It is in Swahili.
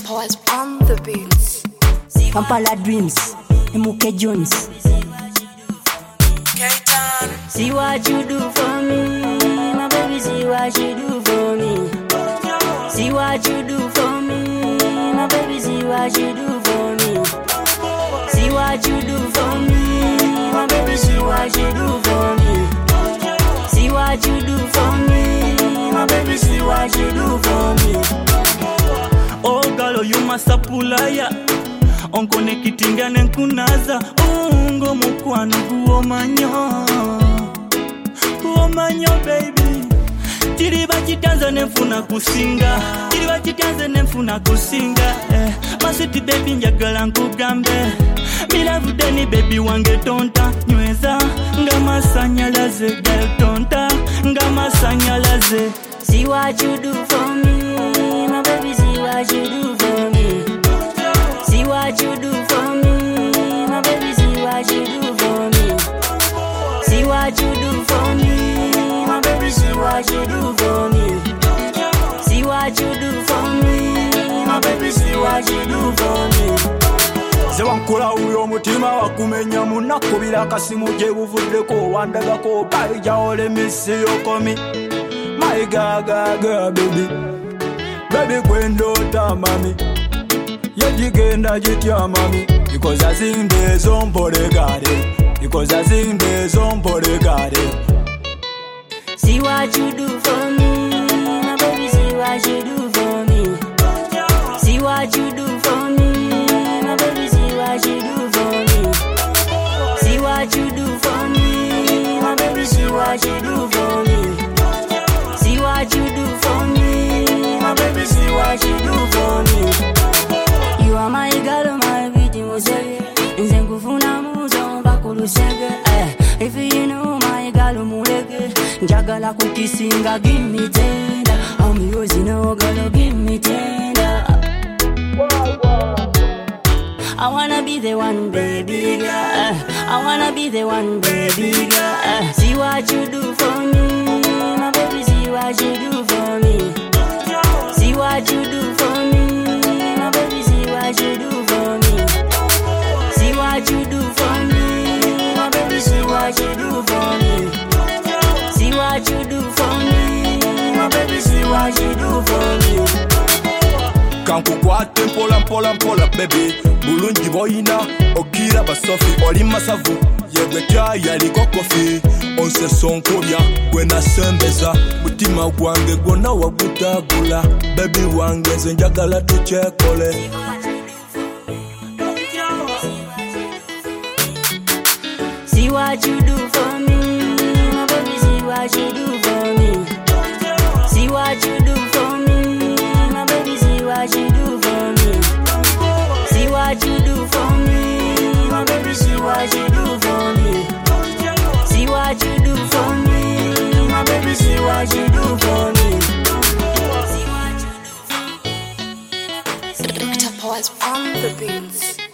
Powers on the beats. Kampala Dreams, Emuke Jones. See what you do for me, my baby, see what you do for me. See what you do for me, my baby, see what you do for me. See what you do for me, my baby, see what you do for me. See what you do for me, my baby, see what you do for me. Oh girl, you must apulaya. Onko nekitinga nenkunaza. Ungo mukwano guomanyo. Guomanyo baby. Tiriba chitanza nenfuna kusinga. Tiriba chitanza nenfuna kusinga. Masiti baby njagala nkugambe. Milavu deni baby wange tonta. Nyweza ngama sanyalaze girl tonta. Ngama sanyalaze. See what you do for me, my baby, see what you do for me. See what you do for me, my baby, see what you do for me. See what you do for me, my baby, see what you do for me. See what you do for me, my baby, see what you do for me. Zewankola uyo mutima wakumenya munakubira kasimu je buvuddeko wandagako baija ole miss you komi. My gaga baby, baby gwendota mami. Yajigenda jitya mami, because I sing the song for the garden. Because I sing the song for the garden. See what you do for me, my baby, see what you do for me. See what you do for me, my baby, see what you do for me. See what you do for me, my baby, see what you do for me. See what you do for me, my baby, see what you do for me. You are my girl, my beauty mosege. Nzengufuna muzo bakulusege. If you know my girl mulege, njagala kukisinga, give me tender. I'm yours, you know, girl, give me tender. I wanna be the one, baby girl. I wanna be the one, baby girl. See what you do for me, my baby, see what you do for me. See what you do for me, my baby, see what you do for me. See what you do for me, my baby, see what you do for me. See what you do for me, my baby, see what you do for me. Kankukwate mpola baby. Bulungi boyina okira basofi oli masavu. Yegwe chai aliko kofi. Onse sonkolya gwe nasembeza. Mutima gwange gwonna wagutagula. Baby wange nze njagala tukyekole. See what you do for me, my baby, see what you do for me. See what you do for me, my baby, see what you do for me. See what you do for me, my baby, see what you do for me. See what you do for me, my baby, see what you do for me. Dr. Powers on the beats.